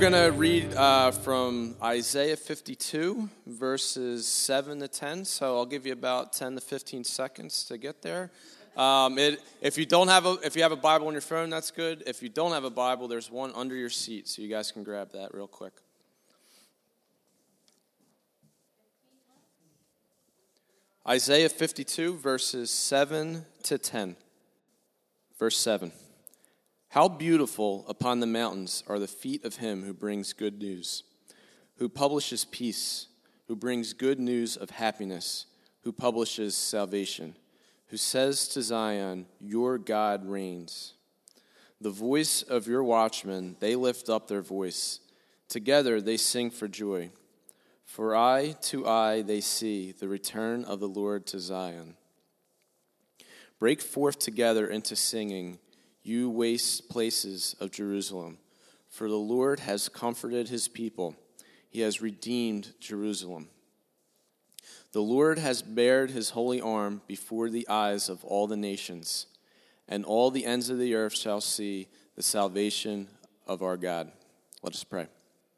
going to read from Isaiah 52, verses 7 to 10. So I'll give you about 10 to 15 seconds to get there. If you have a Bible on your phone, that's good. If you don't have a Bible, there's one under your seat, so you guys can grab that real quick. Isaiah 52, verses 7 to 10. Verse 7. How beautiful upon the mountains are the feet of him who brings good news, who publishes peace, who brings good news of happiness, who publishes salvation, who says to Zion, your God reigns. The voice of your watchmen, they lift up their voice. Together they sing for joy. For eye to eye they see the return of the Lord to Zion. Break forth together into singing, you waste places of Jerusalem. For the Lord has comforted his people. He has redeemed Jerusalem. The Lord has bared his holy arm before the eyes of all the nations, and all the ends of the earth shall see the salvation of our God. Let us pray.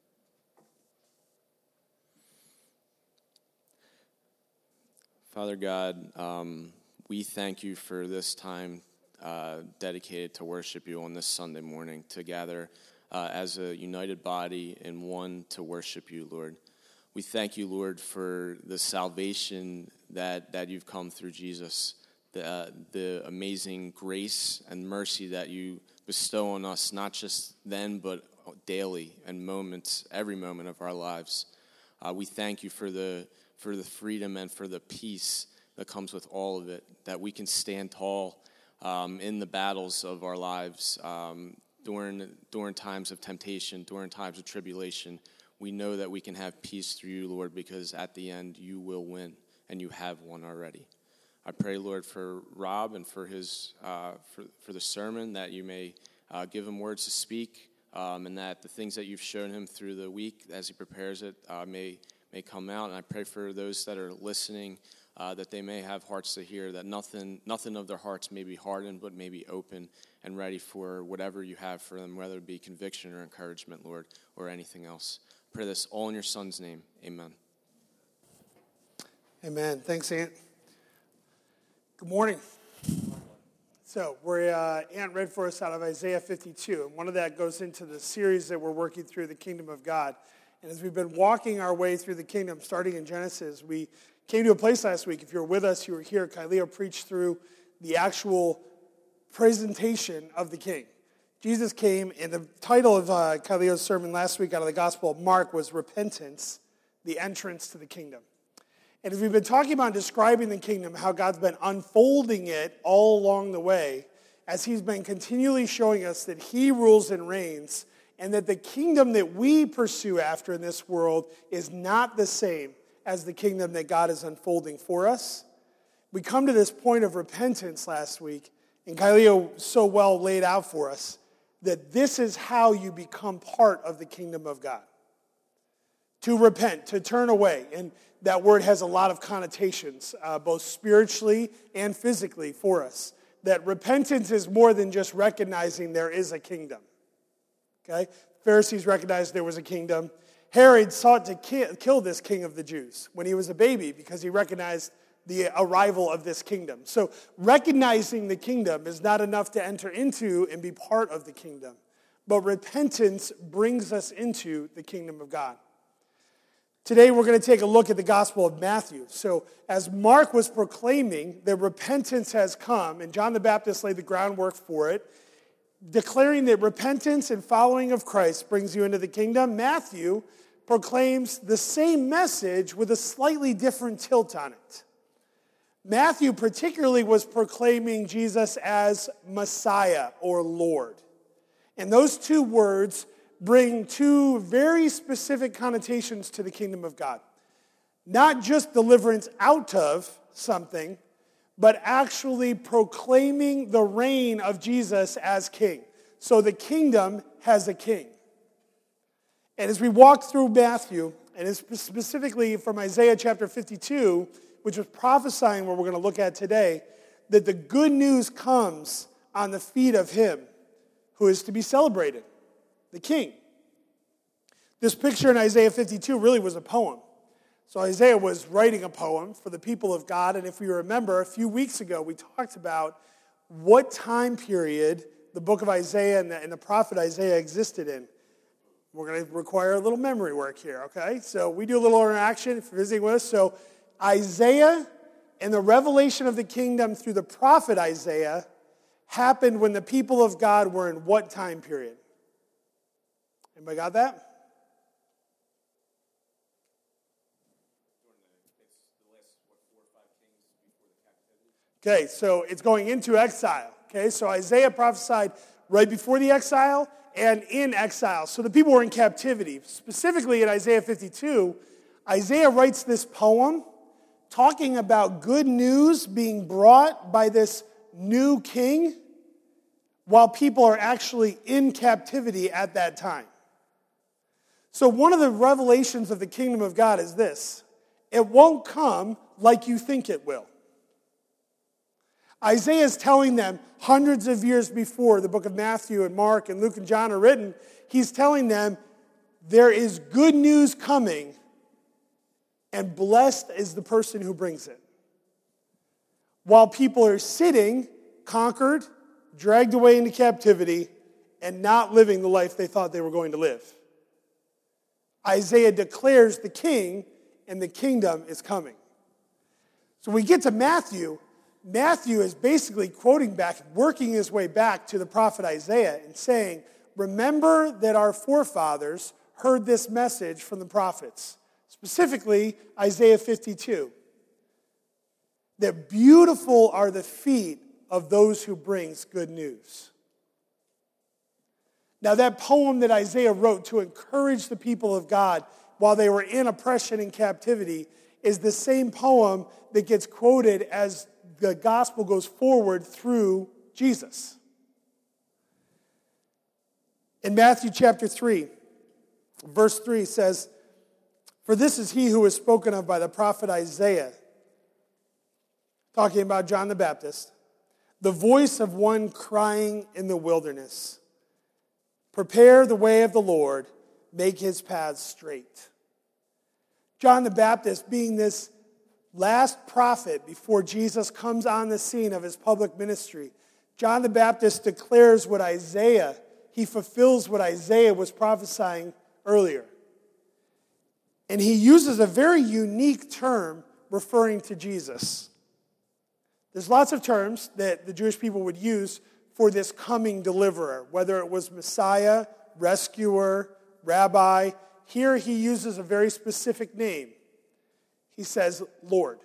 Father God, we thank you for this time dedicated to worship you on this Sunday morning, to gather as a united body and one to worship you, Lord. We thank you, Lord, for the salvation that you've come through Jesus, the amazing grace and mercy that you bestow on us, not just then, but daily and moments, every moment of our lives. We thank you for the freedom and for the peace that comes with all of it, that we can stand tall in the battles of our lives, during times of temptation, during times of tribulation. We know that we can have peace through you, Lord, because at the end you will win, and you have won already. I pray, Lord, for Rob and for his for the sermon, that you may give him words to speak, and that the things that you've shown him through the week as he prepares it may come out. And I pray for those that are listening, that they may have hearts to hear, that nothing of their hearts may be hardened, but may be open and ready for whatever you have for them, whether it be conviction or encouragement, Lord, or anything else. I pray this all in your Son's name. Amen. Amen. Thanks, Ant. Good morning. So Ant read for us out of Isaiah 52, and one of that goes into the series that we're working through, the Kingdom of God. And as we've been walking our way through the kingdom, starting in Genesis, we came to a place last week. If you were with us, you were here. Kyleo preached through the actual presentation of the king. Jesus came, and the title of Kyleo's sermon last week out of the Gospel of Mark was Repentance, the Entrance to the Kingdom. And as we've been talking about describing the kingdom, how God's been unfolding it all along the way, as he's been continually showing us that he rules and reigns, and that the kingdom that we pursue after in this world is not the same as the kingdom that God is unfolding for us. We come to this point of repentance last week, and Kyleo so well laid out for us that this is how you become part of the kingdom of God. To repent, to turn away, and that word has a lot of connotations, both spiritually and physically for us. That repentance is more than just recognizing there is a kingdom. Okay? Pharisees recognized there was a kingdom. Herod sought to kill this king of the Jews when he was a baby because he recognized the arrival of this kingdom. So recognizing the kingdom is not enough to enter into and be part of the kingdom. But repentance brings us into the kingdom of God. Today we're going to take a look at the Gospel of Matthew. So as Mark was proclaiming that repentance has come, and John the Baptist laid the groundwork for it, declaring that repentance and following of Christ brings you into the kingdom, Matthew proclaims the same message with a slightly different tilt on it. Matthew particularly was proclaiming Jesus as Messiah or Lord. And those two words bring two very specific connotations to the kingdom of God. Not just deliverance out of something, but actually proclaiming the reign of Jesus as king. So the kingdom has a king. And as we walk through Matthew, and it's specifically from Isaiah chapter 52, which was prophesying what we're going to look at today, that the good news comes on the feet of him who is to be celebrated, the king. This picture in Isaiah 52 really was a poem. So Isaiah was writing a poem for the people of God, and if we remember, a few weeks ago we talked about what time period the book of Isaiah and the prophet Isaiah existed in. We're going to require a little memory work here, okay? So we do a little interaction if you're visiting with us. So Isaiah and the revelation of the kingdom through the prophet Isaiah happened when the people of God were in what time period? Anybody got that? Okay, so it's going into exile. Okay, so Isaiah prophesied right before the exile and in exile. So the people were in captivity. Specifically in Isaiah 52, Isaiah writes this poem talking about good news being brought by this new king while people are actually in captivity at that time. So one of the revelations of the kingdom of God is this: it won't come like you think it will. Isaiah is telling them hundreds of years before the book of Matthew and Mark and Luke and John are written, he's telling them there is good news coming, and blessed is the person who brings it. While people are sitting, conquered, dragged away into captivity, and not living the life they thought they were going to live. Isaiah declares the king and the kingdom is coming. So we get to Matthew. Matthew is basically quoting back, working his way back to the prophet Isaiah and saying, remember that our forefathers heard this message from the prophets, specifically Isaiah 52, that beautiful are the feet of those who brings good news. Now that poem that Isaiah wrote to encourage the people of God while they were in oppression and captivity is the same poem that gets quoted as the gospel goes forward through Jesus. In Matthew chapter 3, verse 3 says, for this is he who was spoken of by the prophet Isaiah, talking about John the Baptist, the voice of one crying in the wilderness, prepare the way of the Lord, make his paths straight. John the Baptist, being this last prophet before Jesus comes on the scene of his public ministry, John the Baptist declares what Isaiah, he fulfills what Isaiah was prophesying earlier. And he uses a very unique term referring to Jesus. There's lots of terms that the Jewish people would use for this coming deliverer, whether it was Messiah, rescuer, rabbi. Here he uses a very specific name. He says, Lord.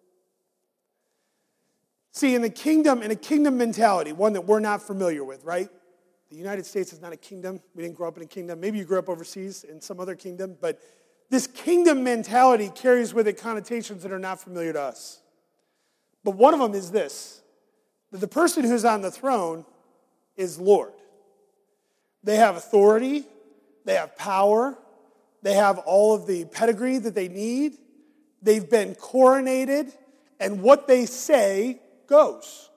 See, in a kingdom mentality, one that we're not familiar with, right? The United States is not a kingdom. We didn't grow up in a kingdom. Maybe you grew up overseas in some other kingdom, but this kingdom mentality carries with it connotations that are not familiar to us. But one of them is this, that the person who's on the throne is Lord. They have authority, they have power, they have all of the pedigree that they need. They've been coronated, and what they say goes.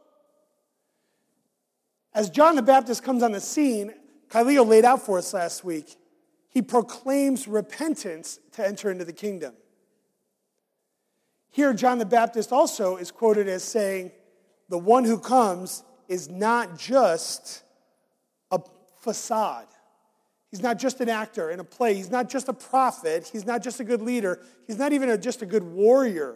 As John the Baptist comes on the scene, Kyleo laid out for us last week, he proclaims repentance to enter into the kingdom. Here, John the Baptist also is quoted as saying, the one who comes is not just a facade. He's not just an actor in a play. He's not just a prophet. He's not just a good leader. He's not even just a good warrior.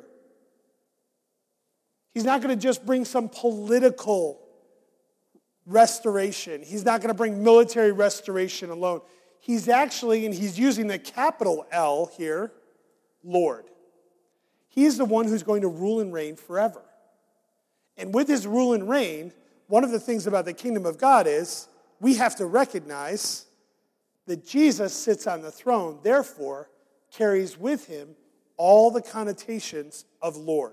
He's not going to just bring some political restoration. He's not going to bring military restoration alone. He's actually, and he's using the capital L here, Lord. He's the one who's going to rule and reign forever. And with his rule and reign, one of the things about the kingdom of God is we have to recognize that Jesus sits on the throne, therefore carries with him all the connotations of Lord.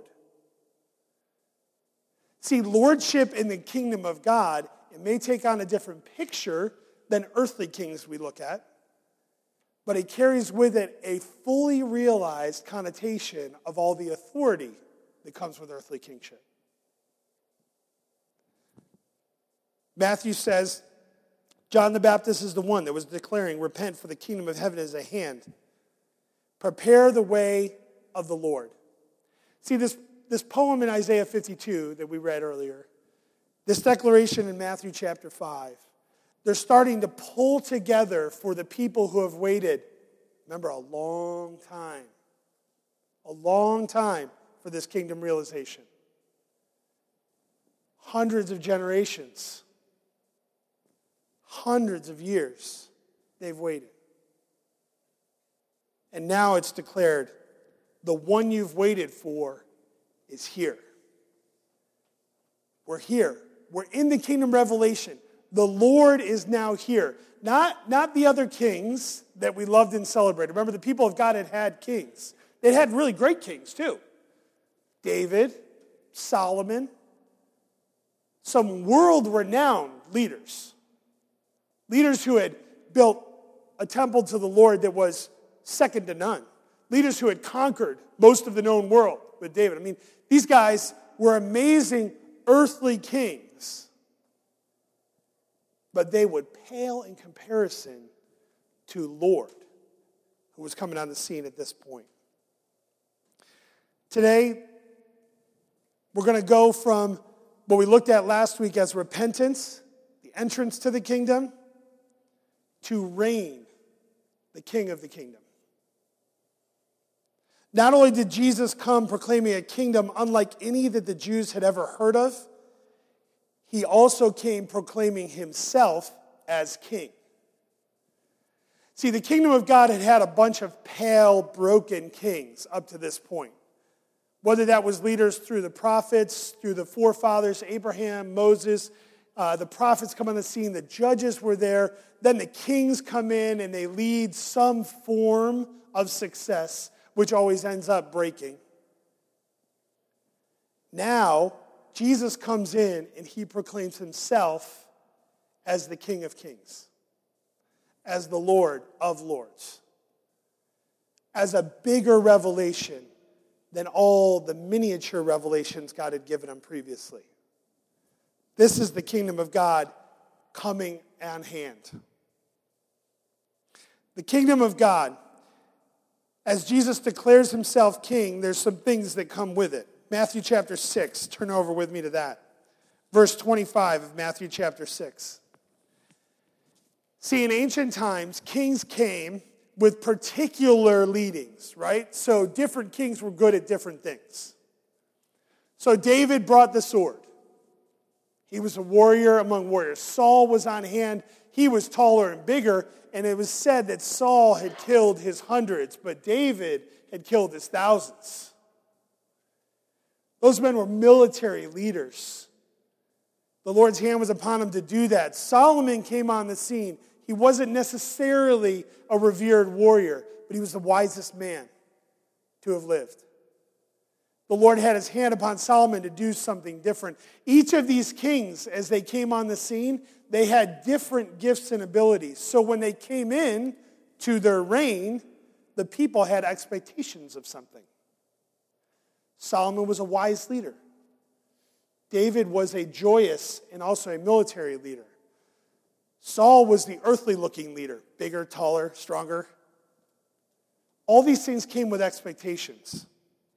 See, lordship in the kingdom of God, it may take on a different picture than earthly kings we look at, but it carries with it a fully realized connotation of all the authority that comes with earthly kingship. Matthew says, John the Baptist is the one that was declaring, repent, for the kingdom of heaven is at hand. Prepare the way of the Lord. See, this poem in Isaiah 52 that we read earlier, this declaration in Matthew chapter 5, they're starting to pull together for the people who have waited, remember, a long time for this kingdom realization. Hundreds of generations, hundreds of years they've waited. And now it's declared, the one you've waited for is here. We're here. We're in the kingdom revelation. The Lord is now here. Not the other kings that we loved and celebrated. Remember, the people of God had kings. They had really great kings, too. David, Solomon, some world-renowned leaders. Leaders who had built a temple to the Lord that was second to none. Leaders who had conquered most of the known world with David. I mean, these guys were amazing earthly kings. But they would pale in comparison to Lord, who was coming on the scene at this point. Today, we're going to go from what we looked at last week as repentance, the entrance to the kingdom, to reign, the King of the kingdom. Not only did Jesus come proclaiming a kingdom unlike any that the Jews had ever heard of, he also came proclaiming himself as king. See, the kingdom of God had had a bunch of pale, broken kings up to this point. Whether that was leaders through the prophets, through the forefathers, Abraham, Moses, the prophets come on the scene, the judges were there, then the kings come in and they lead some form of success, which always ends up breaking. Now, Jesus comes in and he proclaims himself as the King of Kings, as the Lord of Lords, as a bigger revelation than all the miniature revelations God had given him previously. This is the kingdom of God coming on hand. The kingdom of God, as Jesus declares himself king, there's some things that come with it. Matthew chapter 6, turn over with me to that. Verse 25 of Matthew chapter 6. See, in ancient times, kings came with particular leadings, right? So different kings were good at different things. So David brought the sword. He was a warrior among warriors. Saul was on hand. He was taller and bigger, and it was said that Saul had killed his hundreds, but David had killed his thousands. Those men were military leaders. The Lord's hand was upon him to do that. Solomon came on the scene. He wasn't necessarily a revered warrior, but he was the wisest man to have lived. The Lord had his hand upon Solomon to do something different. Each of these kings, as they came on the scene, they had different gifts and abilities. So when they came in to their reign, the people had expectations of something. Solomon was a wise leader. David was a joyous and also a military leader. Saul was the earthly-looking leader, bigger, taller, stronger. All these things came with expectations.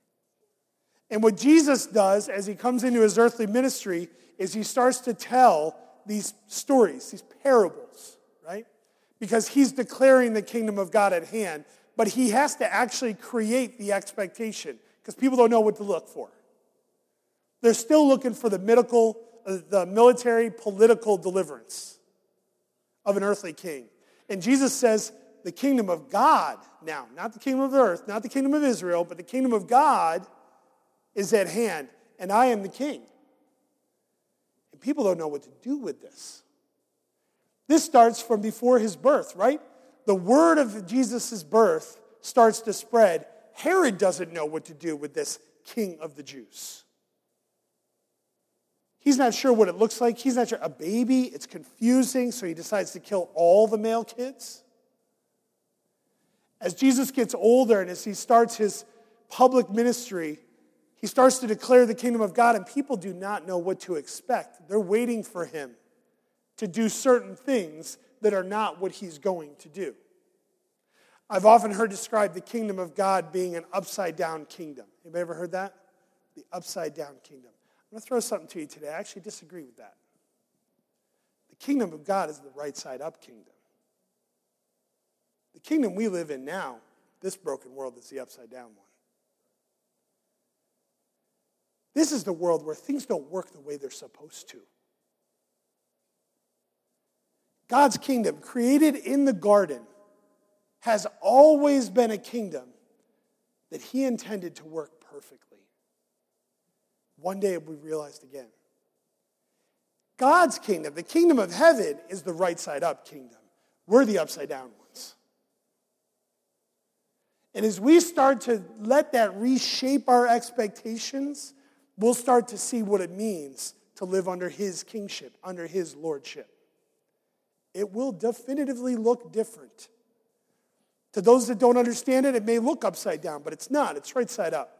And what Jesus does as he comes into his earthly ministry is he starts to tell these stories, these parables, right? Because he's declaring the kingdom of God at hand, but he has to actually create the expectation because people don't know what to look for. They're still looking for the military, political deliverance of an earthly king. And Jesus says, the kingdom of God now, not the kingdom of the earth, not the kingdom of Israel, but the kingdom of God is at hand, and I am the king. And people don't know what to do with this. This starts from before his birth, right? The word of Jesus' birth starts to spread. Herod doesn't know what to do with this king of the Jews. He's not sure what it looks like. He's not sure. A baby, it's confusing, so he decides to kill all the male kids. As Jesus gets older and as he starts his public ministry, he starts to declare the kingdom of God, and people do not know what to expect. They're waiting for him to do certain things that are not what he's going to do. I've often heard described the kingdom of God being an upside-down kingdom. Anybody ever heard that? The upside-down kingdom. I'm going to throw something to you today. I actually disagree with that. The kingdom of God is the right-side-up kingdom. The kingdom we live in now, this broken world, is the upside-down one. This is the world where things don't work the way they're supposed to. God's kingdom, created in the garden, has always been a kingdom that he intended to work perfectly. One day it will be realized again. God's kingdom, the kingdom of heaven, is the right side up kingdom. We're the upside down ones. And as we start to let that reshape our expectations, we'll start to see what it means to live under his kingship, under his lordship. It will definitively look different. To those that don't understand it, it may look upside down, but it's not. It's right side up.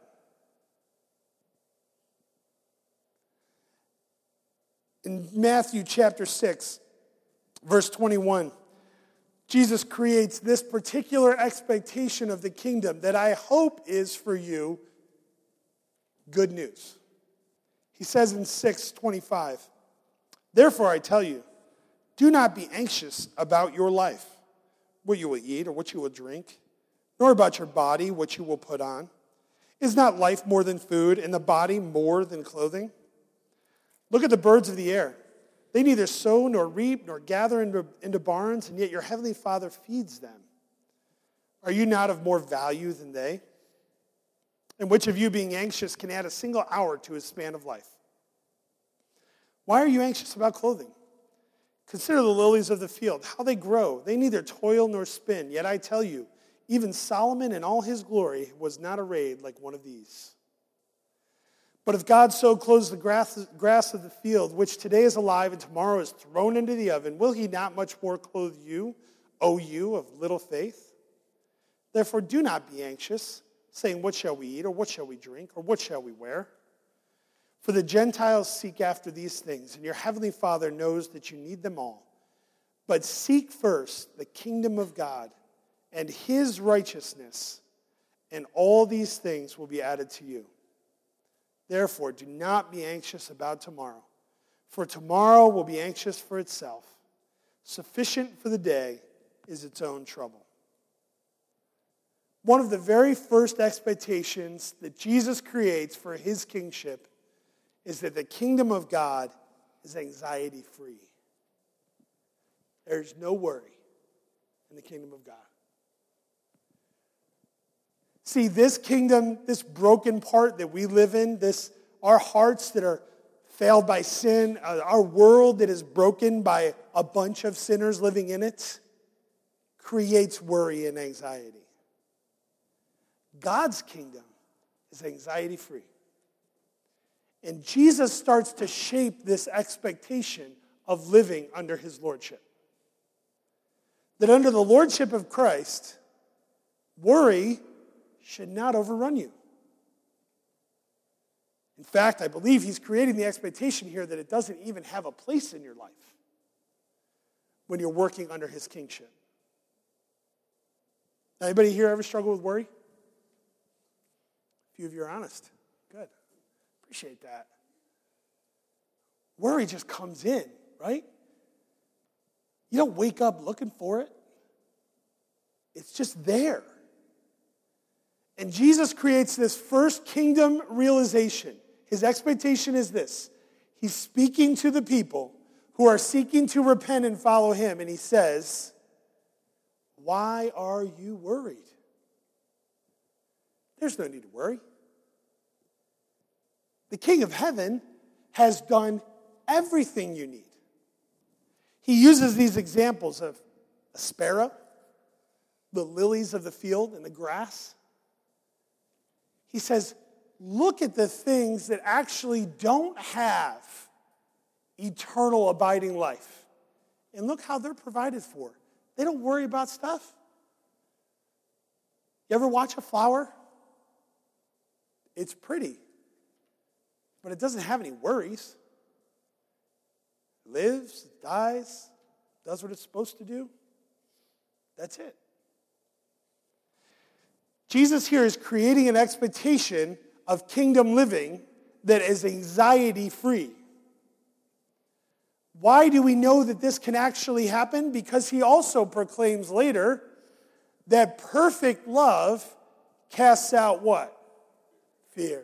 In Matthew chapter 6, verse 21, Jesus creates this particular expectation of the kingdom that I hope is for you good news. He says in 6:25, therefore I tell you, do not be anxious about your life, what you will eat or what you will drink, nor about your body, what you will put on. Is not life more than food, and the body more than clothing? Look at the birds of the air. They neither sow nor reap nor gather into barns, and yet your heavenly Father feeds them. Are you not of more value than they? And which of you, being anxious, can add a single hour to his span of life? Why are you anxious about clothing? Consider the lilies of the field, how they grow. They neither toil nor spin. Yet I tell you, even Solomon in all his glory was not arrayed like one of these. But if God so clothes the grass of the field, which today is alive and tomorrow is thrown into the oven, will he not much more clothe you, O you of little faith? Therefore do not be anxious, saying, what shall we eat, or what shall we drink, or what shall we wear? For the Gentiles seek after these things, and your heavenly Father knows that you need them all. But seek first the kingdom of God and his righteousness, and all these things will be added to you. Therefore, do not be anxious about tomorrow, for tomorrow will be anxious for itself. Sufficient for the day is its own trouble. One of the very first expectations that Jesus creates for his kingship is that the kingdom of God is anxiety-free. There's no worry in the kingdom of God. See, this kingdom, this broken part that we live in, our hearts that are failed by sin, our world that is broken by a bunch of sinners living in it, creates worry and anxiety. God's kingdom is anxiety-free. And Jesus starts to shape this expectation of living under his lordship. That under the lordship of Christ, worry should not overrun you. In fact, I believe he's creating the expectation here that it doesn't even have a place in your life when you're working under his kingship. Anybody here ever struggle with worry? A few of you are honest. Good. Appreciate that. Worry just comes in, right? You don't wake up looking for it. It's just there. And Jesus creates this first kingdom realization. His expectation is this. He's speaking to the people who are seeking to repent and follow him. And he says, why are you worried? There's no need to worry. The King of Heaven has done everything you need. He uses these examples of a sparrow, the lilies of the field and the grass. He says, look at the things that actually don't have eternal abiding life. And look how they're provided for. They don't worry about stuff. You ever watch a flower? It's pretty, but it doesn't have any worries. It lives, it dies, does what it's supposed to do, that's it. Jesus here is creating an expectation of kingdom living that is anxiety-free. Why do we know that this can actually happen? Because he also proclaims later that perfect love casts out what? Fear.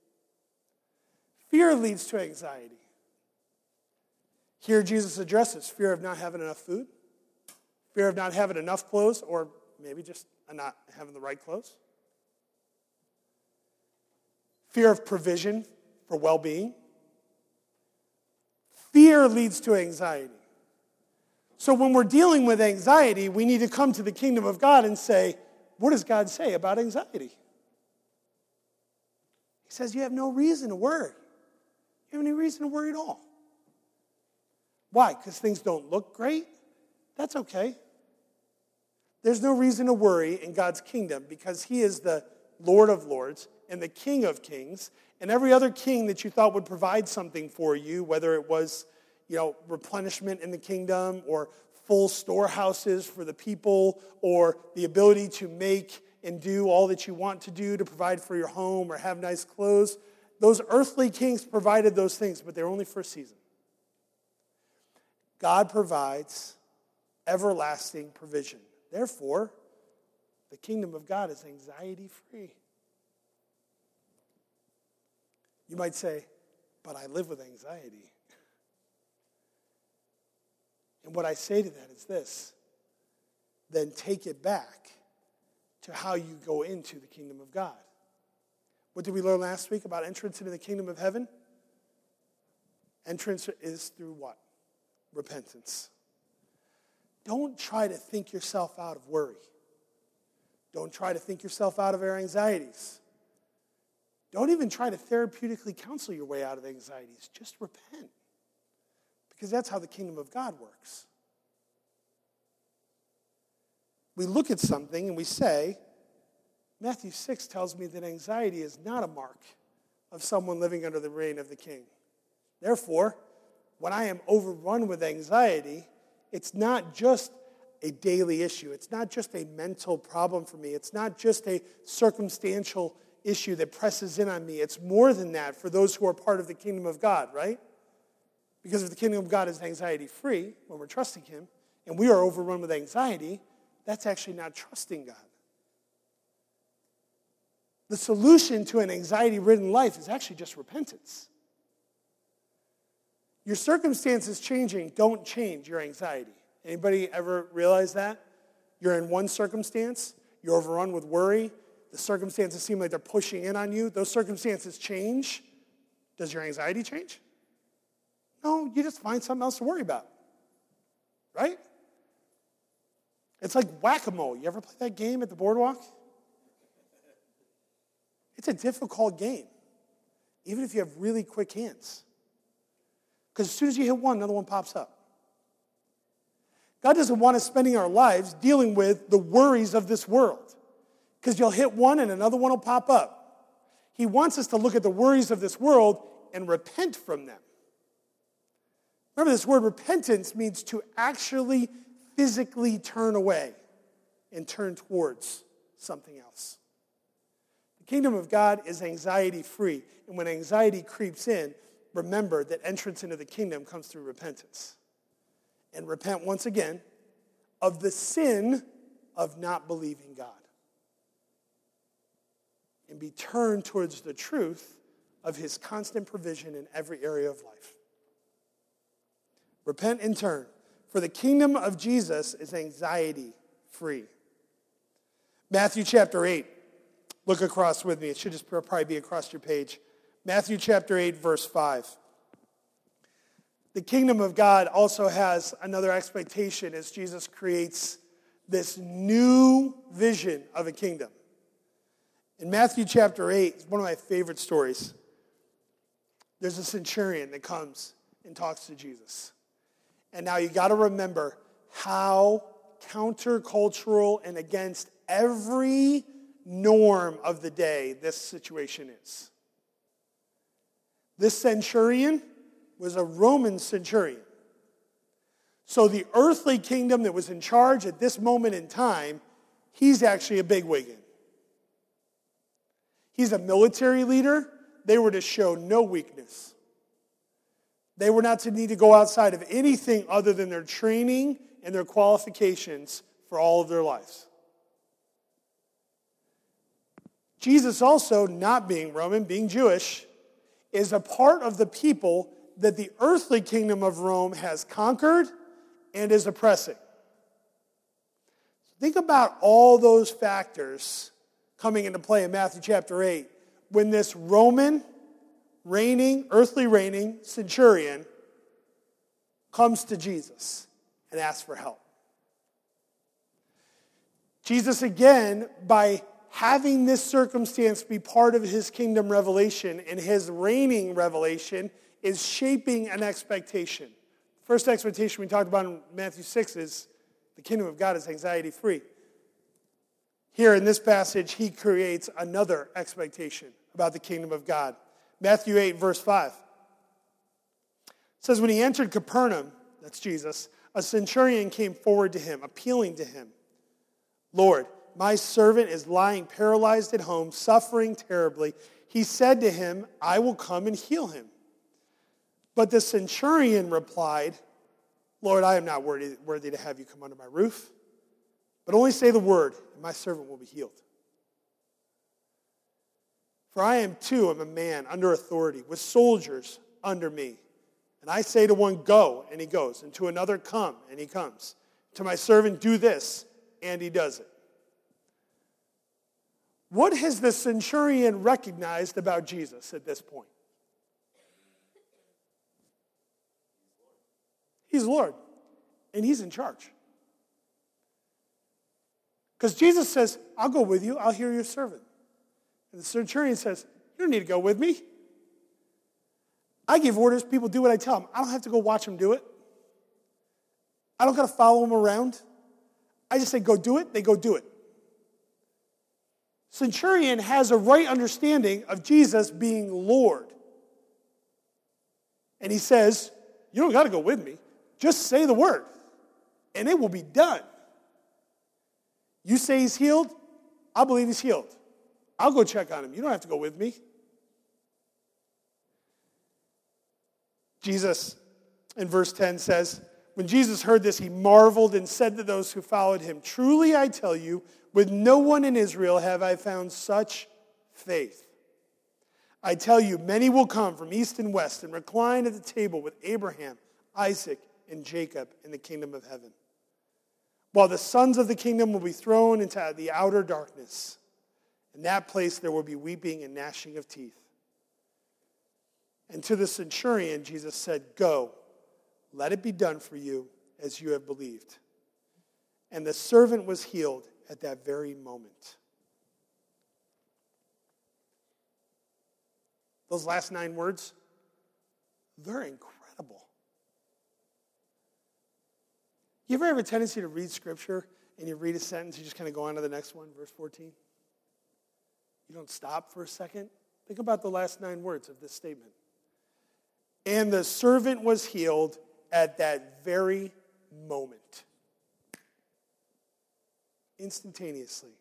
Fear leads to anxiety. Here Jesus addresses fear of not having enough food, fear of not having enough clothes, or maybe just not having the right clothes. Fear of provision for well-being. Fear leads to anxiety. So when we're dealing with anxiety, we need to come to the kingdom of God and say, what does God say about anxiety? He says you have no reason to worry. You have any reason to worry at all. Why? Because things don't look great? That's okay. There's no reason to worry in God's kingdom because he is the Lord of lords and the King of kings. And every other king that you thought would provide something for you, whether it was, replenishment in the kingdom or full storehouses for the people or the ability to make and do all that you want to do to provide for your home or have nice clothes, those earthly kings provided those things, but they're only for a season. God provides everlasting provision. Therefore, the kingdom of God is anxiety-free. You might say, but I live with anxiety. And what I say to that is this, then take it back to how you go into the kingdom of God. What did we learn last week about entrance into the kingdom of heaven? Entrance is through what? Repentance. Don't try to think yourself out of worry. Don't try to think yourself out of your anxieties. Don't even try to therapeutically counsel your way out of anxieties. Just repent. Because that's how the kingdom of God works. We look at something and we say, Matthew 6 tells me that anxiety is not a mark of someone living under the reign of the king. Therefore, when I am overrun with anxiety, it's not just a daily issue. It's not just a mental problem for me. It's not just a circumstantial issue that presses in on me. It's more than that for those who are part of the kingdom of God, right? Because if the kingdom of God is anxiety-free, when we're trusting him, and we are overrun with anxiety, that's actually not trusting God. The solution to an anxiety-ridden life is actually just repentance. Your circumstances changing don't change your anxiety. Anybody ever realize that? You're in one circumstance, you're overrun with worry, the circumstances seem like they're pushing in on you. Those circumstances change. Does your anxiety change? No, you just find something else to worry about. Right? It's like whack-a-mole. You ever play that game at the boardwalk? It's a difficult game, even if you have really quick hands. Because as soon as you hit one, another one pops up. God doesn't want us spending our lives dealing with the worries of this world. Because you'll hit one and another one will pop up. He wants us to look at the worries of this world and repent from them. Remember, this word repentance means to actually physically turn away and turn towards something else. The kingdom of God is anxiety-free. And when anxiety creeps in, remember that entrance into the kingdom comes through repentance. And repent once again of the sin of not believing God. And be turned towards the truth of his constant provision in every area of life. Repent and turn, for the kingdom of Jesus is anxiety-free. Matthew chapter 8. Look across with me. It should just probably be across your page. Matthew chapter 8, verse 5. The kingdom of God also has another expectation as Jesus creates this new vision of a kingdom. In Matthew chapter 8, it's one of my favorite stories. There's a centurion that comes and talks to Jesus. And now you got to remember how countercultural and against every norm of the day this situation is. This centurion was a Roman centurion. So the earthly kingdom that was in charge at this moment in time, he's actually a bigwig in. He's a military leader. They were to show no weakness. They were not to need to go outside of anything other than their training and their qualifications for all of their lives. Jesus also, not being Roman, being Jewish, is a part of the people that the earthly kingdom of Rome has conquered and is oppressing. Think about all those factors coming into play in Matthew chapter 8 when this Roman earthly reigning centurion comes to Jesus and asks for help. Jesus, again, by having this circumstance be part of his kingdom revelation and his reigning revelation, is shaping an expectation. First expectation we talked about in Matthew 6 is the kingdom of God is anxiety-free. Here in this passage, he creates another expectation about the kingdom of God. Matthew 8, verse 5. It says, when he entered Capernaum, that's Jesus, a centurion came forward to him, appealing to him. Lord, my servant is lying paralyzed at home, suffering terribly. He said to him, I will come and heal him. But the centurion replied, Lord, I am not worthy to have you come under my roof, but only say the word, and my servant will be healed. For I am a man under authority, with soldiers under me. And I say to one, go, and he goes, and to another, come, and he comes. To my servant, do this, and he does it. What has the centurion recognized about Jesus at this point? He's Lord, and he's in charge. Because Jesus says, I'll go with you, I'll heal your servant. And the centurion says, you don't need to go with me. I give orders, people do what I tell them. I don't have to go watch them do it. I don't got to follow them around. I just say, go do it, they go do it. Centurion has a right understanding of Jesus being Lord. And he says, you don't got to go with me. Just say the word, and it will be done. You say he's healed, I'll believe he's healed. I'll go check on him. You don't have to go with me. Jesus, in verse 10, says, when Jesus heard this, he marveled and said to those who followed him, truly I tell you, with no one in Israel have I found such faith. I tell you, many will come from east and west and recline at the table with Abraham, Isaac, and Jacob in the kingdom of heaven. While the sons of the kingdom will be thrown into the outer darkness. In that place there will be weeping and gnashing of teeth. And to the centurion, Jesus said, go, let it be done for you as you have believed. And the servant was healed at that very moment. Those last 9 words, they're incredible. You ever have a tendency to read Scripture and you read a sentence, you just kind of go on to the next one, verse 14? You don't stop for a second? Think about the last 9 words of this statement. And the servant was healed at that very moment. Instantaneously.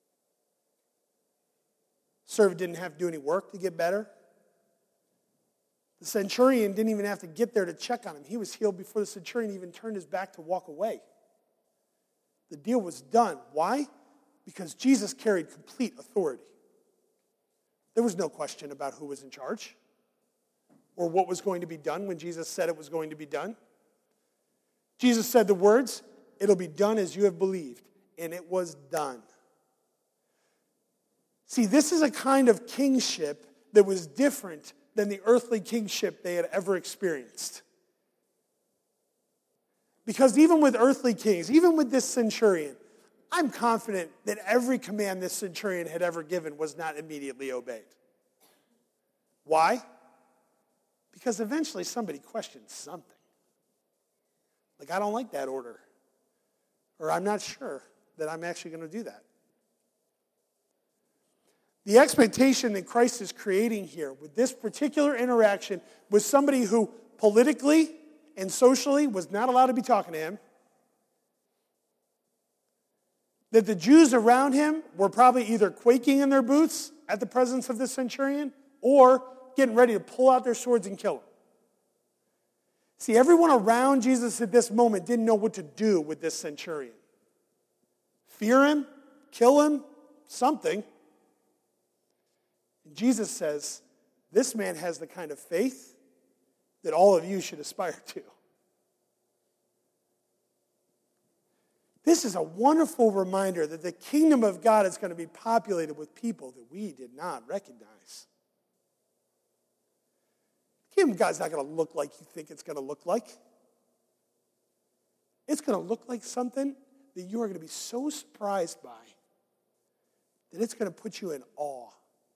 Servant didn't have to do any work to get better. The centurion didn't even have to get there to check on him. He was healed before the centurion even turned his back to walk away. The deal was done. Why? Because Jesus carried complete authority. There was no question about who was in charge or what was going to be done when Jesus said it was going to be done. Jesus said the words, it'll be done as you have believed, and it was done. See, this is a kind of kingship that was different than the earthly kingship they had ever experienced. Because even with earthly kings, even with this centurion, I'm confident that every command this centurion had ever given was not immediately obeyed. Why? Because eventually somebody questioned something. Like, I don't like that order. Or I'm not sure that I'm actually going to do that. The expectation that Christ is creating here with this particular interaction with somebody who politically and socially was not allowed to be talking to him. That the Jews around him were probably either quaking in their boots at the presence of the centurion or getting ready to pull out their swords and kill him. See, everyone around Jesus at this moment didn't know what to do with this centurion. Fear him, kill him, something. And Jesus says, this man has the kind of faith that all of you should aspire to. This is a wonderful reminder that the kingdom of God is going to be populated with people that we did not recognize. The kingdom of God's not going to look like you think it's going to look like. It's going to look like something that you are going to be so surprised by that it's going to put you in awe.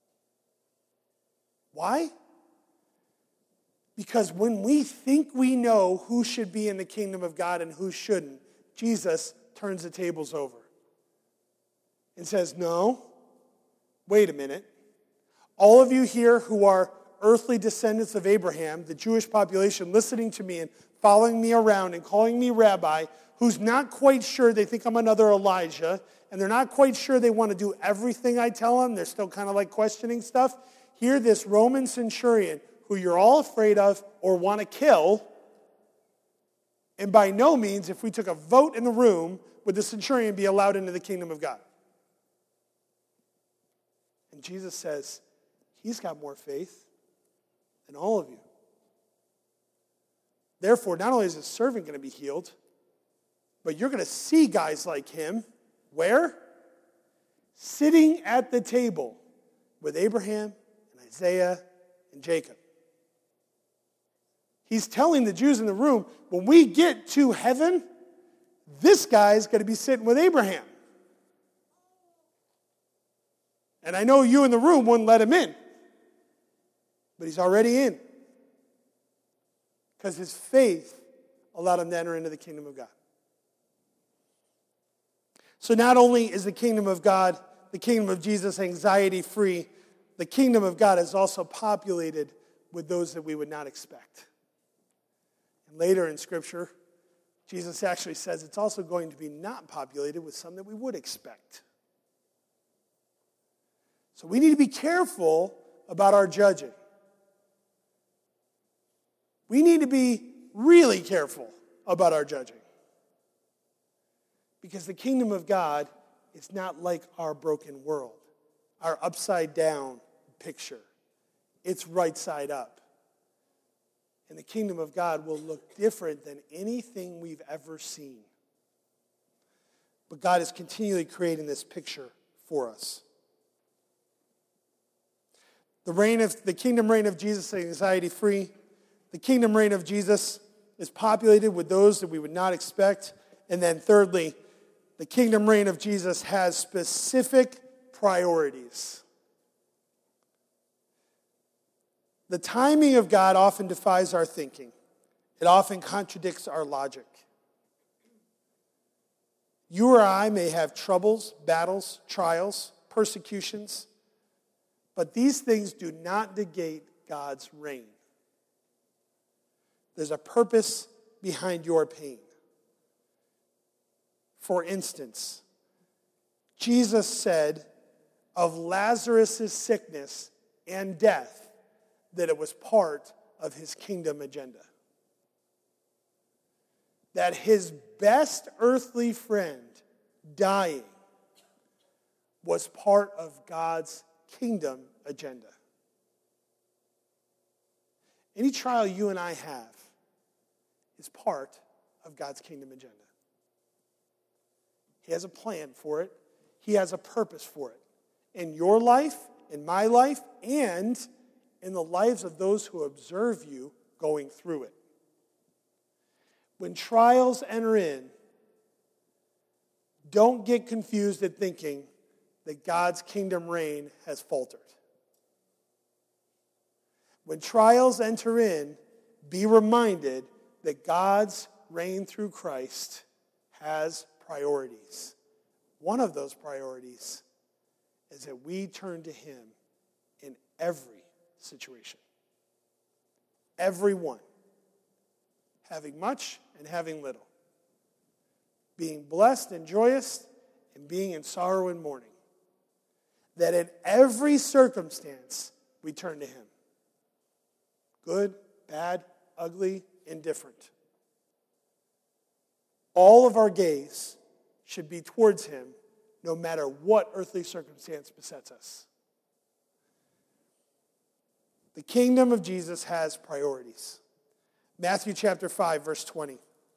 Why? Because when we think we know who should be in the kingdom of God and who shouldn't, Jesus turns the tables over and says, no, wait a minute. All of you here who are earthly descendants of Abraham, the Jewish population, listening to me and following me around and calling me rabbi, who's not quite sure they think I'm another Elijah, and they're not quite sure they want to do everything I tell them, they're still kind of like questioning stuff. Here, this Roman centurion, who you're all afraid of or want to kill, and by no means, if we took a vote in the room, would the centurion be allowed into the kingdom of God. And Jesus says, he's got more faith than all of you. Therefore, not only is his servant going to be healed, but you're going to see guys like him, where? Sitting at the table with Abraham and Isaiah and Jacob. He's telling the Jews in the room, when we get to heaven, this guy's going to be sitting with Abraham. And I know you in the room wouldn't let him in, but he's already in. Because his faith allowed him to enter into the kingdom of God. So not only is the kingdom of God, the kingdom of Jesus, anxiety-free, the kingdom of God is also populated with those that we would not expect. And later in Scripture, Jesus actually says it's also going to be not populated with some that we would expect. So we need to be careful about our judging. We need to be really careful about our judging. Because the kingdom of God is not like our broken world, our upside down picture. It's right side up. And the kingdom of God will look different than anything we've ever seen. But God is continually creating this picture for us. The kingdom reign of Jesus is anxiety-free. The kingdom reign of Jesus is populated with those that we would not expect. And then thirdly, the kingdom reign of Jesus has specific priorities. The timing of God often defies our thinking. It often contradicts our logic. You or I may have troubles, battles, trials, persecutions, but these things do not negate God's reign. There's a purpose behind your pain. For instance, Jesus said of Lazarus' sickness and death that it was part of his kingdom agenda. That his best earthly friend dying was part of God's kingdom agenda. Any trial you and I have is part of God's kingdom agenda. He has a plan for it. He has a purpose for it. In your life, in my life, and in the lives of those who observe you going through it. When trials enter in, don't get confused at thinking that God's kingdom reign has faltered. When trials enter in, be reminded that God's reign through Christ has priorities. One of those priorities is that we turn to him in every situation. Everyone having much and having little, being blessed and joyous and being in sorrow and mourning, that in every circumstance we turn to him. Good, bad, ugly, indifferent. All of our gaze should be towards him no matter what earthly circumstance besets us. The kingdom of Jesus has priorities. Matthew chapter 5, verse 20.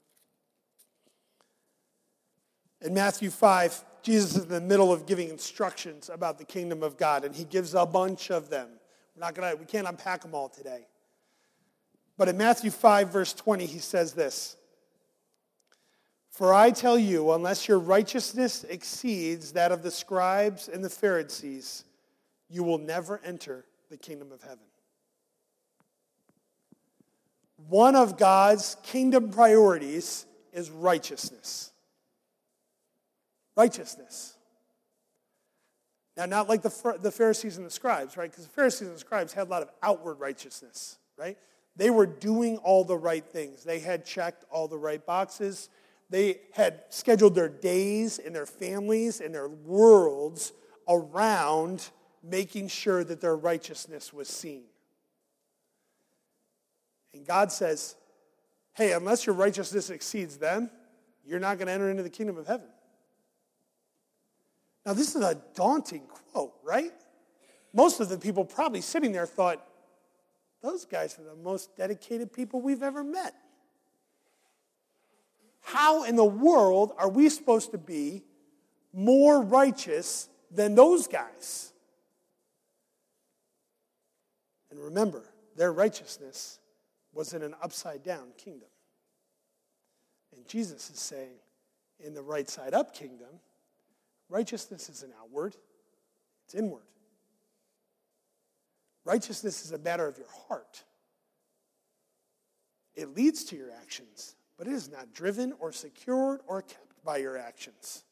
In Matthew 5, Jesus is in the middle of giving instructions about the kingdom of God, and he gives a bunch of them. We can't unpack them all today. But in Matthew 5, verse 20, he says this, "For I tell you, unless your righteousness exceeds that of the scribes and the Pharisees, you will never enter the kingdom of heaven." One of God's kingdom priorities is righteousness. Righteousness. Now, not like the Pharisees and the scribes, right? Because the Pharisees and the scribes had a lot of outward righteousness, right? They were doing all the right things. They had checked all the right boxes. They had scheduled their days and their families and their worlds around making sure that their righteousness was seen. And God says, hey, unless your righteousness exceeds them, you're not going to enter into the kingdom of heaven. Now, this is a daunting quote, right? Most of the people probably sitting there thought, those guys are the most dedicated people we've ever met. How in the world are we supposed to be more righteous than those guys? And remember, their righteousness was in an upside-down kingdom. And Jesus is saying, in the right-side-up kingdom, righteousness isn't outward, it's inward. Righteousness is a matter of your heart. It leads to your actions, but it is not driven or secured or kept by your actions.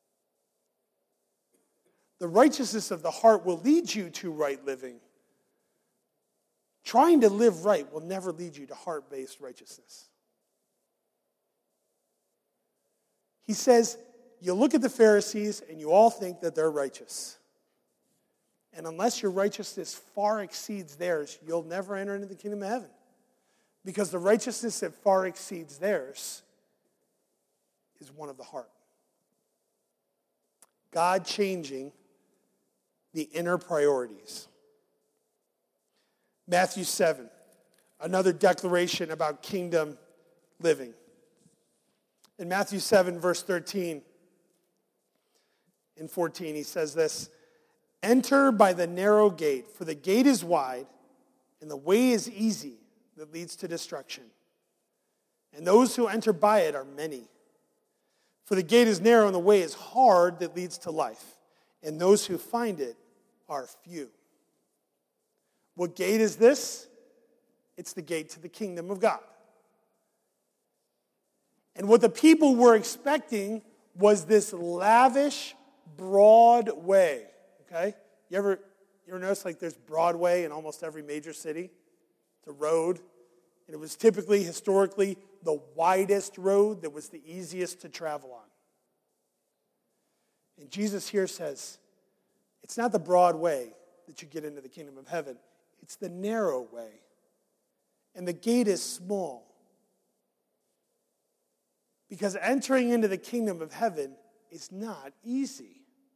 The righteousness of the heart will lead you to right living. Trying to live right will never lead you to heart-based righteousness. He says, you look at the Pharisees and you all think that they're righteous. And unless your righteousness far exceeds theirs, you'll never enter into the kingdom of heaven. Because the righteousness that far exceeds theirs is one of the heart. God changing the inner priorities. Matthew 7, another declaration about kingdom living. In Matthew 7, verse 13 and 14, he says this, "Enter by the narrow gate, for the gate is wide, and the way is easy that leads to destruction. And those who enter by it are many. For the gate is narrow, and the way is hard that leads to life, and those who find it are few." What gate is this? It's the gate to the kingdom of God. And what the people were expecting was this lavish, broad way. Okay? You ever notice like there's Broadway in almost every major city? It's a road. And it was typically, historically, the widest road that was the easiest to travel on. And Jesus here says, it's not the broad way that you get into the kingdom of heaven. It's the narrow way. And the gate is small. Because entering into the kingdom of heaven is not easy.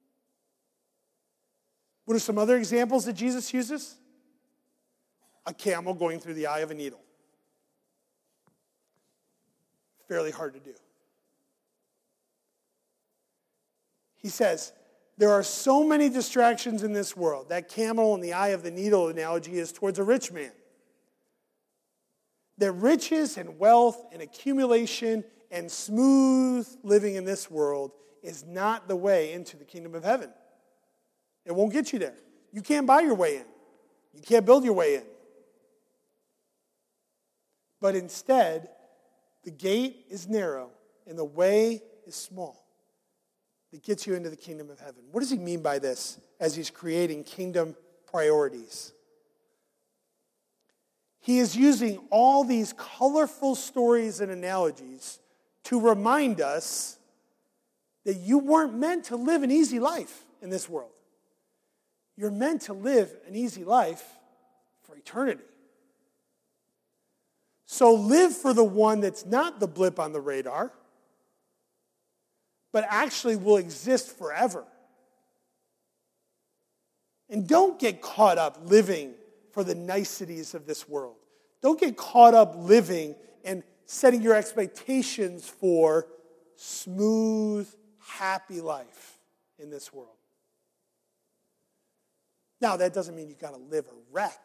What are some other examples that Jesus uses? A camel going through the eye of a needle. Fairly hard to do. He says, there are so many distractions in this world. That camel in the eye of the needle analogy is towards a rich man. That riches and wealth and accumulation and smooth living in this world is not the way into the kingdom of heaven. It won't get you there. You can't buy your way in. You can't build your way in. But instead, the gate is narrow and the way is small. That gets you into the kingdom of heaven. What does he mean by this as he's creating kingdom priorities? he is using all these colorful stories and analogies to remind us that you weren't meant to live an easy life in this world. You're meant to live an easy life for eternity. So live for the one that's not the blip on the radar, but actually will exist forever. And don't get caught up living for the niceties of this world. Don't get caught up living and setting your expectations for smooth, happy life in this world. Now, that doesn't mean you've got to live a wreck.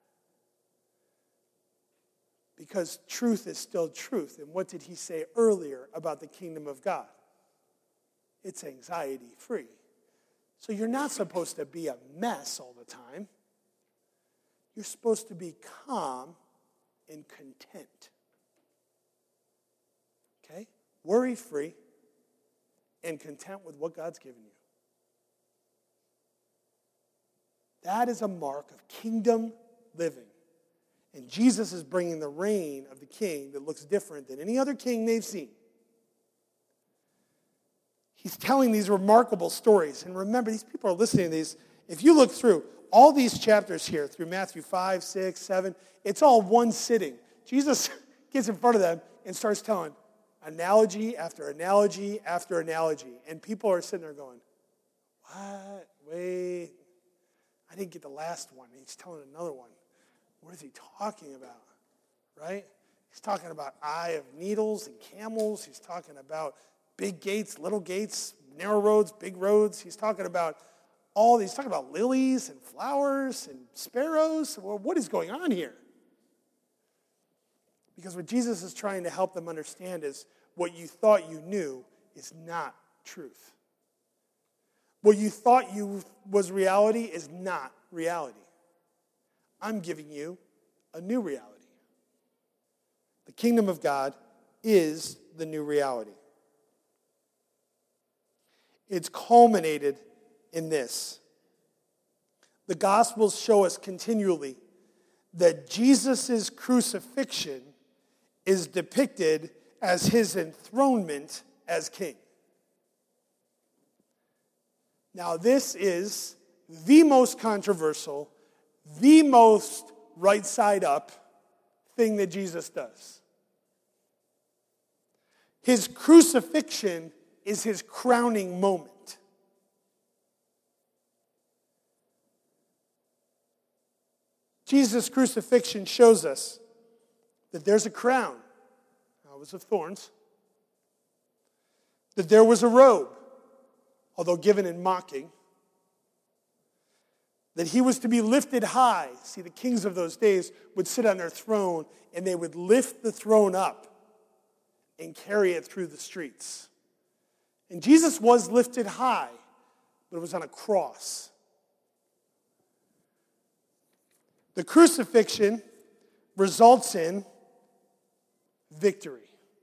Because truth is still truth. And what did he say earlier about the kingdom of God? It's anxiety-free. So you're not supposed to be a mess all the time. You're supposed to be calm and content. Okay? Worry-free and content with what God's given you. That is a mark of kingdom living. And Jesus is bringing the reign of the king that looks different than any other king they've seen. He's telling these remarkable stories. And remember, these people are listening to these. If you look through all these chapters here, through Matthew 5, 6, 7, it's all one sitting. Jesus gets in front of them and starts telling analogy after analogy after analogy. And people are sitting there going, what? Wait. I didn't get the last one. He's telling another one. What is he talking about? Right? He's talking about eye of needles and camels. He's talking about big gates, little gates, narrow roads, big roads. He's talking about he's talking about lilies and flowers and sparrows. Well, what is going on here? Because what Jesus is trying to help them understand is what you thought you knew is not truth. What you thought was reality is not reality. I'm giving you a new reality. The kingdom of God is the new reality. It's culminated in this. The Gospels show us continually that Jesus' crucifixion is depicted as his enthronement as king. Now, this is the most controversial, the most right side up thing that Jesus does. His crucifixion is his crowning moment. Jesus' crucifixion shows us that there's a crown. Now, it was of thorns. That there was a robe, although given in mocking. That he was to be lifted high. See, the kings of those days would sit on their throne and they would lift the throne up and carry it through the streets. And Jesus was lifted high, but it was on a cross. The crucifixion results in victory.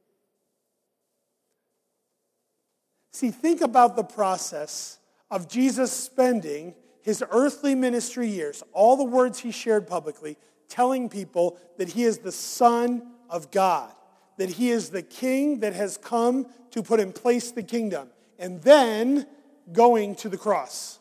See, think about the process of Jesus spending his earthly ministry years, all the words he shared publicly, telling people that he is the Son of God, that he is the king that has come to put in place the kingdom, and then going to the cross.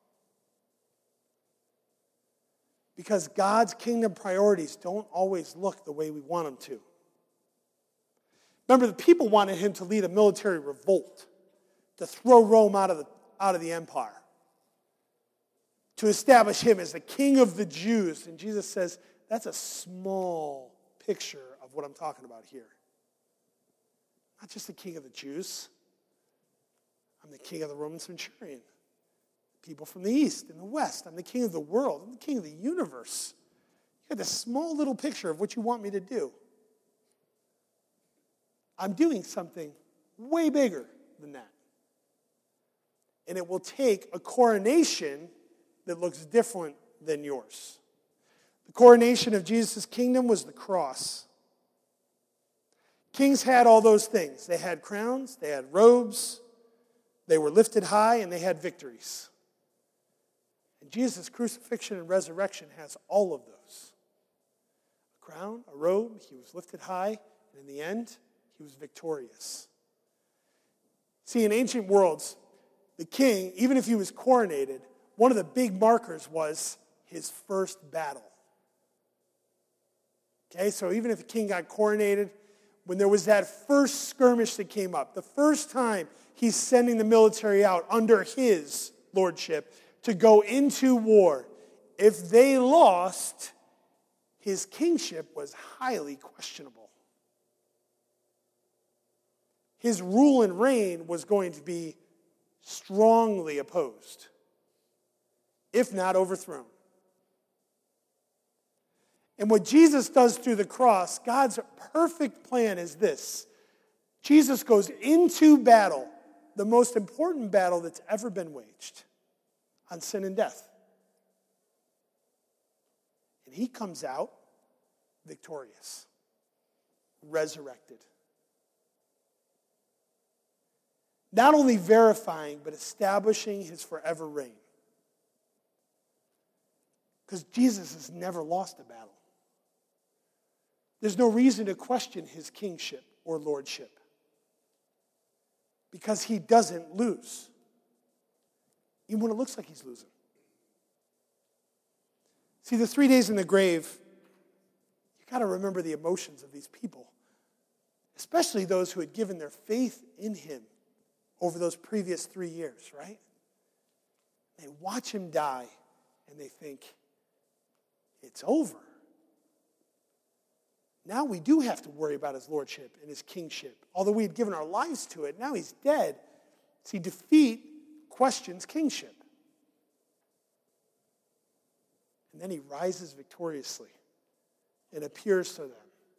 Because God's kingdom priorities don't always look the way we want them to. Remember, the people wanted him to lead a military revolt, to throw Rome out of the empire, to establish him as the king of the Jews. And Jesus says, that's a small picture of what I'm talking about here. Not just the king of the Jews. I'm the king of the Roman centurion. People from the east and the west. I'm the king of the world. I'm the king of the universe. You got this small little picture of what you want me to do. I'm doing something way bigger than that. And it will take a coronation that looks different than yours. The coronation of Jesus' kingdom was the cross. Kings had all those things. They had crowns, they had robes, they were lifted high, and they had victories. And Jesus' crucifixion and resurrection has all of those. A crown, a robe. He was lifted high, and in the end, he was victorious. See, in ancient worlds, the king, even if he was coronated, one of the big markers was his first battle. Okay, so even if a king got coronated, when there was that first skirmish that came up, the first time he's sending the military out under his lordship to go into war, if they lost, his kingship was highly questionable. His rule and reign was going to be strongly opposed, if not overthrown. And what Jesus does through the cross, God's perfect plan is this. Jesus goes into battle, the most important battle that's ever been waged, on sin and death. And he comes out victorious, resurrected. Not only verifying, but establishing his forever reign. Because Jesus has never lost a battle. There's no reason to question his kingship or lordship. Because he doesn't lose. Even when it looks like he's losing. See, the 3 days in the grave, you got to remember the emotions of these people. Especially those who had given their faith in him over those previous 3 years, right? They watch him die and they think, it's over. Now we do have to worry about his lordship and his kingship. Although we had given our lives to it, now he's dead. See, defeat questions kingship. And then he rises victoriously and appears to them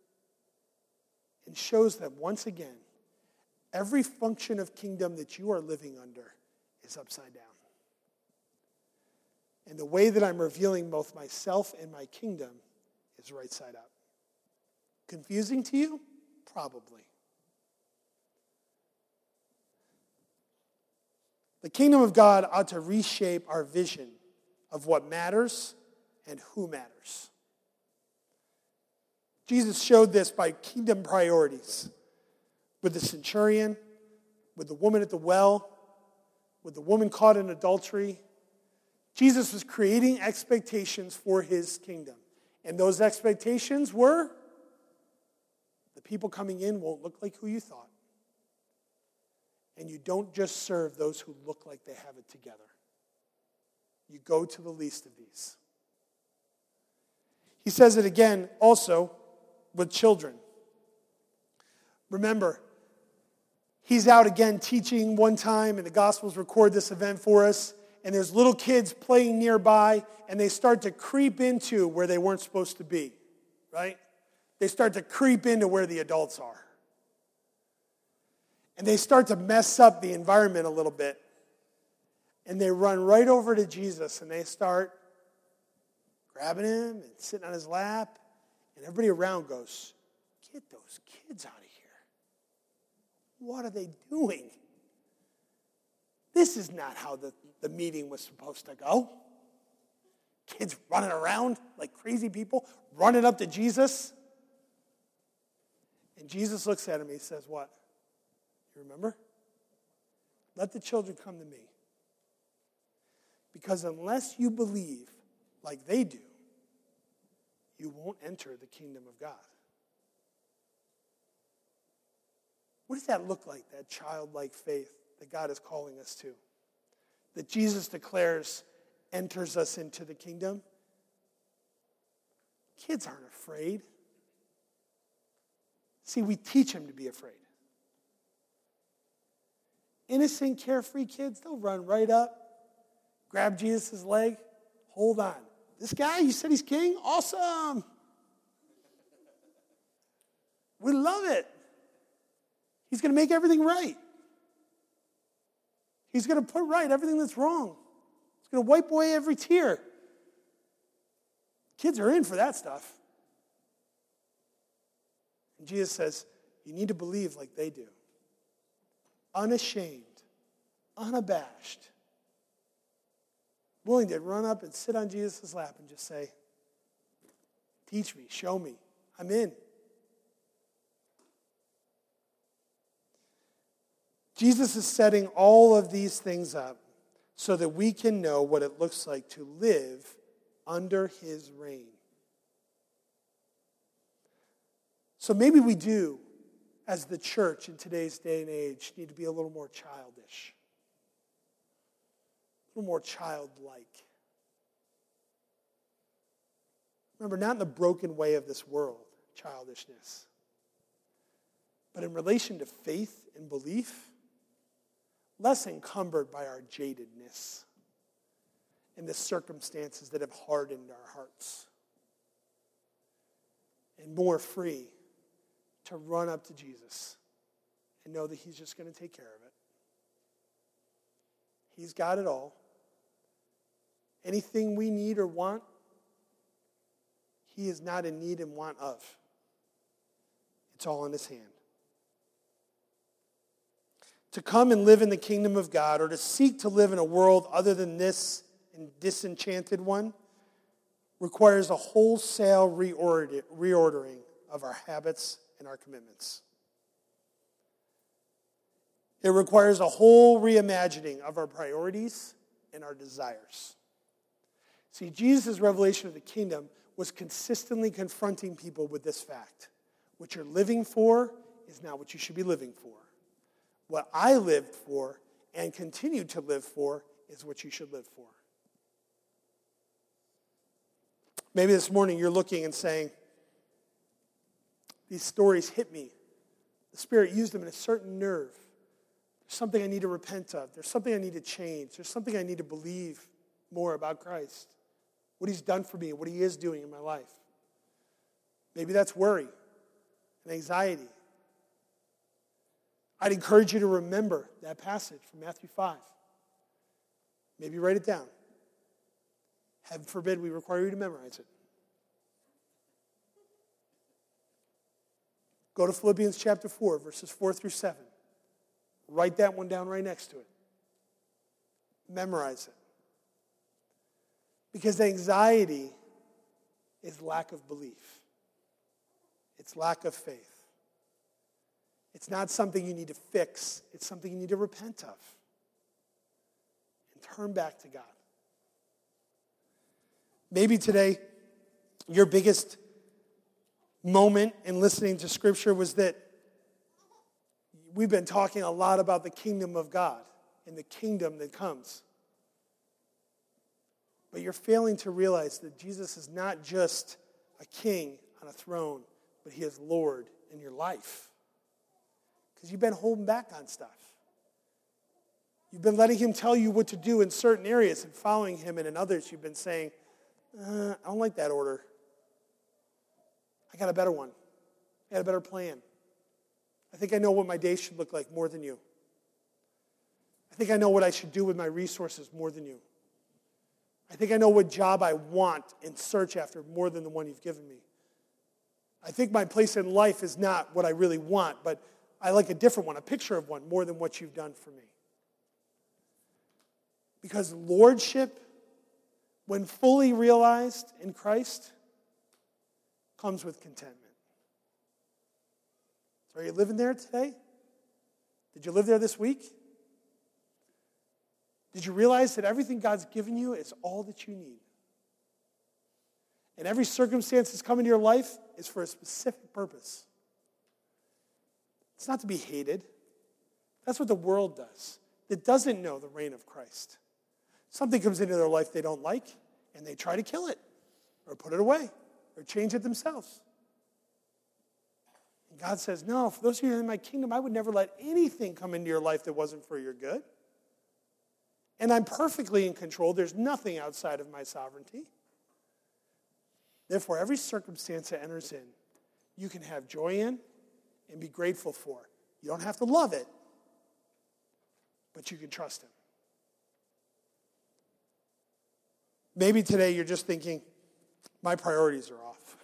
and shows them once again, every function of kingdom that you are living under is upside down. And the way that I'm revealing both myself and my kingdom is right side up. Confusing to you? Probably. The kingdom of God ought to reshape our vision of what matters and who matters. Jesus showed this by kingdom priorities with the centurion, with the woman at the well, with the woman caught in adultery. Jesus was creating expectations for his kingdom. And those expectations were, the people coming in won't look like who you thought. And you don't just serve those who look like they have it together. You go to the least of these. He says it again also with children. Remember, he's out again teaching one time, and the Gospels record this event for us, and there's little kids playing nearby, and they start to creep into where they weren't supposed to be, right? They start to creep into where the adults are. And they start to mess up the environment a little bit. And they run right over to Jesus, and they start grabbing him and sitting on his lap. And everybody around goes, get those kids out of here. What are they doing? This is not how the meeting was supposed to go. Kids running around like crazy people, running up to Jesus. And Jesus looks at him and he says, what? You remember? Let the children come to me. Because unless you believe like they do, you won't enter the kingdom of God. What does that look like, that childlike faith that God is calling us to? That Jesus declares enters us into the kingdom? Kids aren't afraid. See, we teach them to be afraid. Innocent, carefree kids, they'll run right up, grab Jesus' leg, hold on. This guy, you said he's king? Awesome. We love it. He's going to make everything right. He's going to put right everything that's wrong. He's going to wipe away every tear. Kids are in for that stuff. And Jesus says, you need to believe like they do. Unashamed, unabashed, willing to run up and sit on Jesus' lap and just say, teach me, show me, I'm in. Jesus is setting all of these things up so that we can know what it looks like to live under his reign. So maybe we do, as the church in today's day and age, need to be a little more childish, a little more childlike. Remember, not in the broken way of this world, childishness, but in relation to faith and belief, less encumbered by our jadedness and the circumstances that have hardened our hearts, and more free to run up to Jesus and know that he's just going to take care of it. He's got it all. Anything we need or want, he is not in need and want of. It's all in his hand. To come and live in the kingdom of God, or to seek to live in a world other than this and disenchanted one, requires a wholesale reordering of our habits and our commitments. It requires a whole reimagining of our priorities and our desires. See, Jesus' revelation of the kingdom was consistently confronting people with this fact. What you're living for is not what you should be living for. What I lived for and continue to live for is what you should live for. Maybe this morning you're looking and saying, these stories hit me. The Spirit used them in a certain nerve. There's something I need to repent of. There's something I need to change. There's something I need to believe more about Christ. What he's done for me, what he is doing in my life. Maybe that's worry and anxiety. I'd encourage you to remember that passage from Matthew 5. Maybe write it down. Heaven forbid we require you to memorize it. Go to Philippians chapter 4, verses 4 through 7. Write that one down right next to it. Memorize it. Because anxiety is lack of belief. It's lack of faith. It's not something you need to fix. It's something you need to repent of. And turn back to God. Maybe today, your biggest moment in listening to Scripture was that we've been talking a lot about the kingdom of God and the kingdom that comes. But you're failing to realize that Jesus is not just a king on a throne, but he is Lord in your life. Because you've been holding back on stuff. You've been letting him tell you what to do in certain areas and following him, and in others you've been saying, I don't like that order. I got a better one. I got a better plan. I think I know what my day should look like more than you. I think I know what I should do with my resources more than you. I think I know what job I want and search after more than the one you've given me. I think my place in life is not what I really want, but I like a different one, a picture of one, more than what you've done for me. Because lordship, when fully realized in Christ, comes with contentment. So are you living there today? Did you live there this week? Did you realize that everything God's given you is all that you need? And every circumstance that's come into your life is for a specific purpose. It's not to be hated. That's what the world does. It doesn't know the reign of Christ. Something comes into their life they don't like, and they try to kill it, or put it away, or change it themselves. And God says, no, for those of you in my kingdom, I would never let anything come into your life that wasn't for your good. And I'm perfectly in control. There's nothing outside of my sovereignty. Therefore, every circumstance that enters in, you can have joy in and be grateful for. You don't have to love it, but you can trust him. Maybe today you're just thinking, my priorities are off.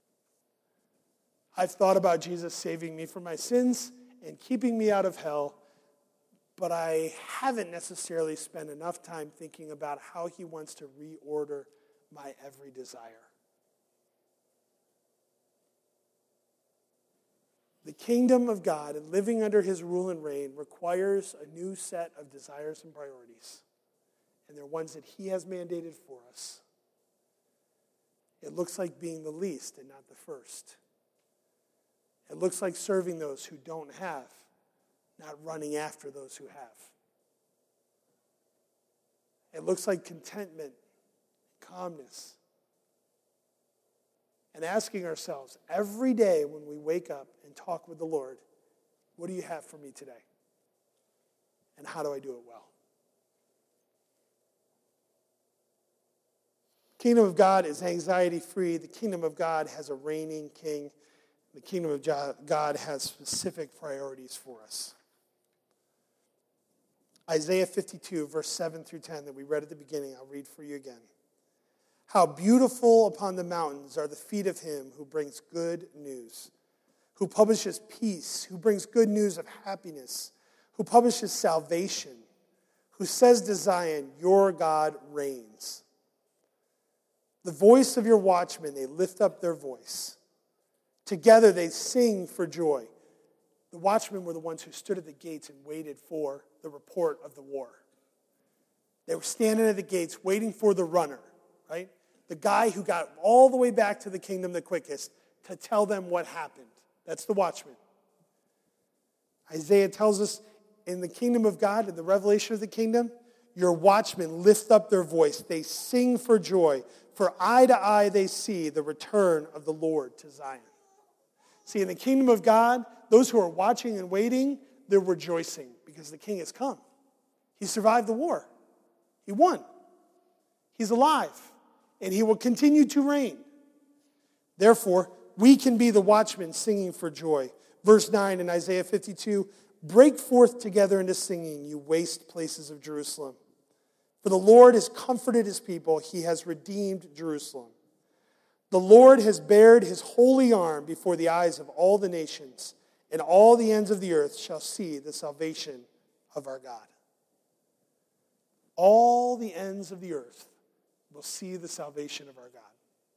I've thought about Jesus saving me from my sins and keeping me out of hell, but I haven't necessarily spent enough time thinking about how he wants to reorder my every desire. The kingdom of God and living under his rule and reign requires a new set of desires and priorities. And they're ones that he has mandated for us. It looks like being the least and not the first. It looks like serving those who don't have, not running after those who have. It looks like contentment, calmness, and asking ourselves every day when we wake up and talk with the Lord, what do you have for me today? And how do I do it well? The kingdom of God is anxiety-free. The kingdom of God has a reigning king. The kingdom of God has specific priorities for us. Isaiah 52, verse 7 through 10 that we read at the beginning, I'll read for you again. How beautiful upon the mountains are the feet of him who brings good news, who publishes peace, who brings good news of happiness, who publishes salvation, who says to Zion, your God reigns. The voice of your watchmen, they lift up their voice. Together they sing for joy. The watchmen were the ones who stood at the gates and waited for the report of the war. They were standing at the gates waiting for the runner, right? The guy who got all the way back to the kingdom the quickest to tell them what happened. That's the watchman. Isaiah tells us in the kingdom of God, in the revelation of the kingdom, your watchmen lift up their voice. They sing for joy. For eye to eye they see the return of the Lord to Zion. See, in the kingdom of God, those who are watching and waiting, they're rejoicing because the king has come. He survived the war. He won. He's alive. And he will continue to reign. Therefore, we can be the watchmen singing for joy. Verse 9 in Isaiah 52, break forth together into singing, you waste places of Jerusalem. For the Lord has comforted his people. He has redeemed Jerusalem. The Lord has bared his holy arm before the eyes of all the nations, and all the ends of the earth shall see the salvation of our God. All the ends of the earth will see the salvation of our God.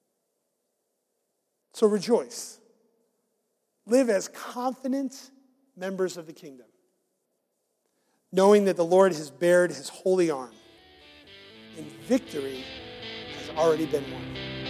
So rejoice. Live as confident members of the kingdom, knowing that the Lord has bared his holy arm, and victory has already been won.